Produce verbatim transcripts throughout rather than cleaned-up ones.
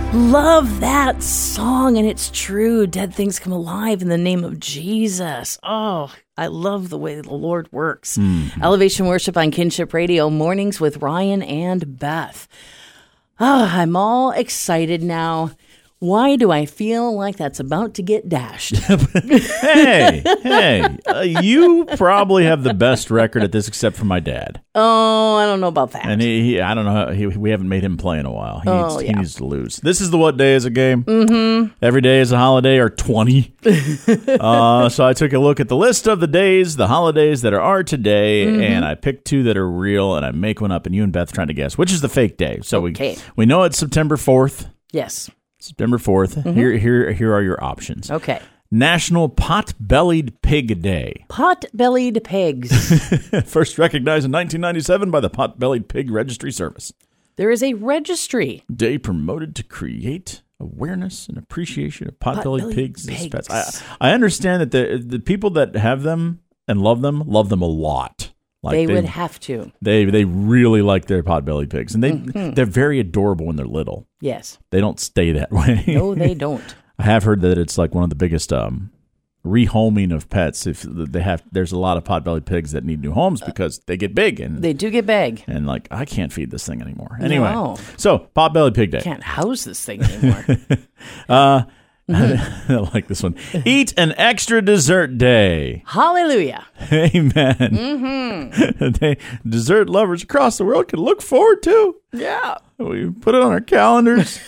Love that song, and it's true. Dead things come alive in the name of Jesus. Oh, I love the way the Lord works. Mm-hmm. Elevation Worship on Kinship Radio, mornings with Ryan and Beth. Oh, I'm all excited now. Why do I feel like that's about to get dashed? hey, hey, uh, you probably have the best record at this except for my dad. Oh, I don't know about that. And he, he I don't know, how, he, we haven't made him play in a while. He, oh, needs, yeah. he needs to lose. This is the what day is a game? Mm-hmm. Every day is a holiday or twenty. uh, so I took a look at the list of the days, the holidays that are today, mm-hmm. and I picked two that are real, and I make one up, and you and Beth trying to guess which is the fake day. So okay. we, we know it's September fourth. Yes. September fourth. Mm-hmm. Here, here, here are your options. Okay. National Pot-Bellied Pig Day. Pot-bellied pigs. First recognized in nineteen ninety-seven by the Pot-Bellied Pig Registry Service. There is a registry. Day promoted to create awareness and appreciation of pot-bellied, pot-bellied pigs, pigs as pets. I, I understand that the the people that have them and love them love them a lot. Like they, they would have to. They they really like their pot-bellied pigs, and they mm-hmm. they're very adorable when they're little. Yes, they don't stay that way. No, they don't. I have heard that it's like one of the biggest um, rehoming of pets. If they have, there's a lot of pot-bellied pigs that need new homes because they get big and they do get big, and like I can't feed this thing anymore. Anyway, no. So pot-bellied pig day. Can't house this thing anymore. uh, I like this one. Eat an extra dessert day. Hallelujah. Amen. Mm-hmm. they, dessert lovers across the world can look forward to. Yeah. We put it on our calendars.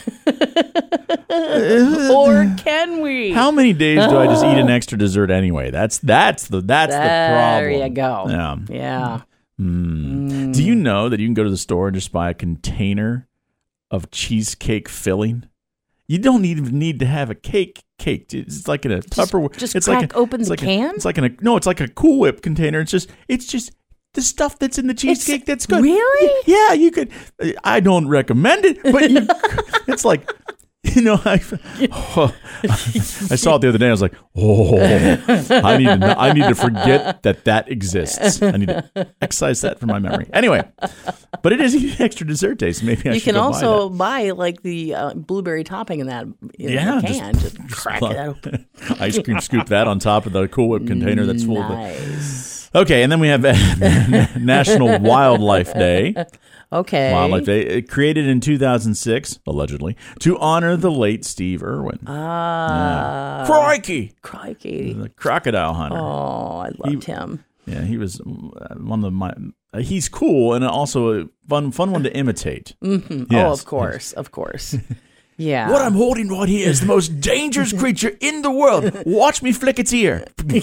Or can we? How many days do I just eat an extra dessert anyway? That's that's the that's there the problem. There you go. Yeah. Yeah. Mm. Mm. Do you know that you can go to the store and just buy a container of cheesecake filling? You don't even need to have a cake cake. It's like in a Tupperware. Just it's crack like a, open the like can? A, it's like in a no. It's like a Cool Whip container. It's just it's just the stuff that's in the cheesecake it's, that's good. Really? Yeah, you could. I don't recommend it, but you, it's like. You know, I, oh, I saw it the other day. I was like, "Oh, I need to. Know, I need to forget that that exists. I need to excise that from my memory." Anyway, but it is an extra dessert day, so maybe I you should can go also buy, buy like the uh, blueberry topping in that in yeah, the can. just, Just crack it open. Ice cream scoop that on top of the Cool Whip container that's full nice. of it. Okay, and then we have National Wildlife Day. Okay. Wildlife Day, it created in two thousand six, allegedly, to honor the late Steve Irwin. Ah. Yeah. Crikey! Crikey. The crocodile hunter. Oh, I loved he, him. Yeah, he was one of the, my, uh, he's cool and also a fun, fun one to imitate. Mm-hmm. Yes. Oh, of course, of course. Yeah. What I'm holding right here is the most dangerous creature in the world. Watch me flick its ear.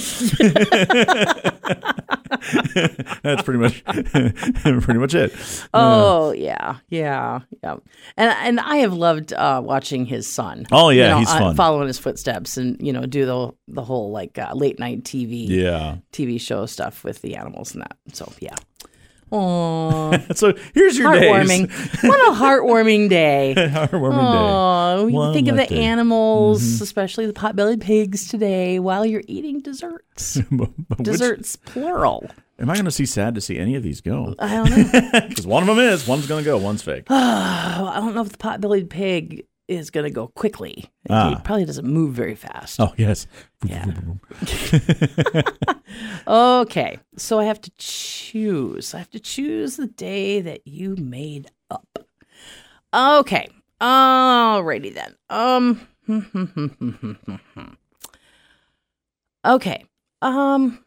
That's pretty much pretty much it. Oh yeah, yeah, yeah. And and I have loved uh, watching his son. Oh yeah, you know, he's uh, fun. Following his footsteps and you know do the the whole like uh, late night T V yeah T V show stuff with the animals and that. So yeah. Oh, so here's your heartwarming. days. What a heartwarming day. Heartwarming oh, day. You One think of the day. animals, mm-hmm. especially the pot-bellied pigs today, while you're eating desserts. Desserts, plural. Am I going to see sad to see any of these go? I don't know. Because one of them is, one's going to go, one's fake. I don't know if the pot-bellied pig is going to go quickly. Ah. It probably doesn't move very fast. Oh, yes. Yeah. Okay, so I have to choose. I have to choose the day that you made up. Okay, alrighty then. Um, okay. Um,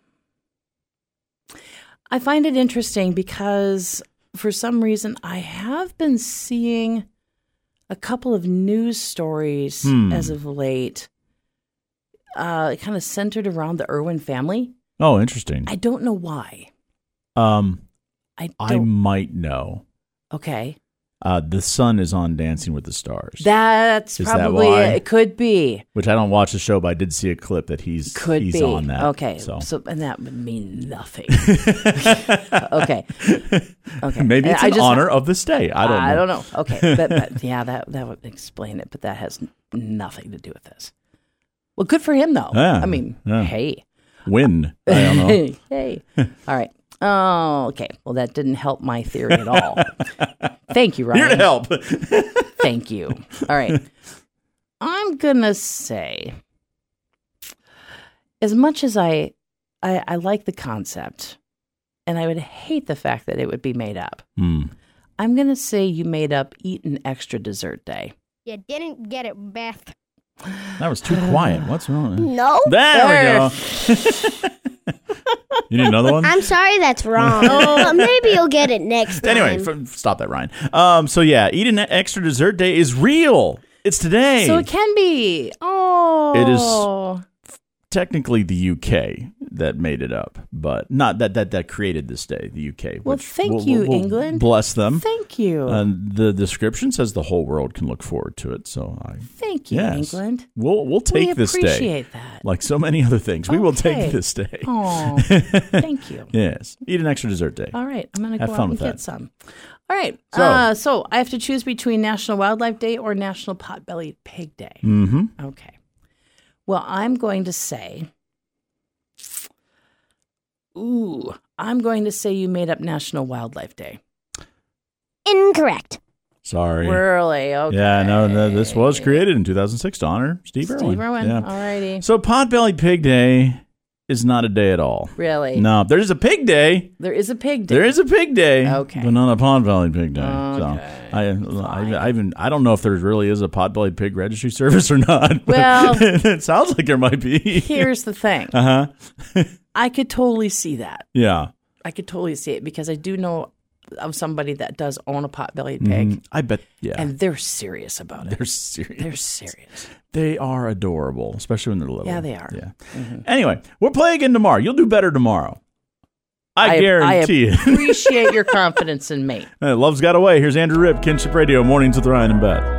I find it interesting because for some reason I have been seeing a couple of news stories hmm. as of late, uh, kind of centered around the Irwin family. Oh, interesting. I don't know why. Um, I I don't. might know. Okay. Uh, the son is on Dancing with the Stars. That's Is that probably why? it. It could be. Which I don't watch the show, but I did see a clip that he's Could he's be. on that. Okay. So, so and that would mean nothing. Okay. Okay. maybe it's I in just- honor of this day. I don't know. I don't know. Okay. But, but yeah, that that would explain it, but that has nothing to do with this. Well, good for him though. Yeah. I mean, Yeah. hey. Win. I don't know. Hey. All right. Oh, okay. Well, that didn't help my theory at all. Thank you, Ryan. Here to help. Thank you. All right. I'm going to say, as much as I, I, I like the concept, and I would hate the fact that it would be made up, Hmm. I'm going to say you made up Eat an Extra Dessert Day. You didn't get it, Beth. That was too quiet. What's wrong? No. There we go. You need another one? I'm sorry that's wrong. But maybe you'll get it next time. Anyway, f- stop that, Ryan. Um, so yeah, Eat an Extra Dessert Day is real. It's today. So it can be. Oh. It is technically the U K that made it up, but not that that, that created this day, the U K. Well, which thank we'll, you, we'll, we'll England. Bless them. Thank you. And the description says the whole world can look forward to it. So I Thank you, yes. England. We'll we'll take we this day. appreciate that. Like so many other things. We will Okay. take this day. Oh, thank you. Yes. Eat an Extra Dessert Day. All right, I'm going to Have go fun out and with get that. some. All right, So- uh, so I have to choose between National Wildlife Day or National Potbellied Pig Day. Mm-hmm. Okay. Well, I'm going to say, ooh, I'm going to say you made up National Wildlife Day. Incorrect. Sorry. Really? Okay. Yeah, no, no, this was created in two thousand six to honor Steve Irwin. Steve Irwin. Yeah. All righty. So Potbelly Pig Day is not a day at all. Really? No, there's a pig day. There is a pig day. There is a pig day. Okay. But not a Potbelly Pig Day. Okay. So I, I, I even I don't know if there really is a Potbelly Pig registry service or not. but Well- it sounds like there might be. Here's the thing. Uh huh. I could totally see that. Yeah. I could totally see it because I do know of somebody that does own a pot-bellied pig, Mm, I bet. Yeah. and they're serious about it. they're serious. They're serious. They are adorable, especially when they're little. Yeah, they are. Yeah. Anyway, we'll play again tomorrow. You'll do better tomorrow. I, I guarantee I it. appreciate your confidence in me. Love's Got Away. Here's Andrew Ripp, Kinship Radio, Mornings with Ryan and Beth.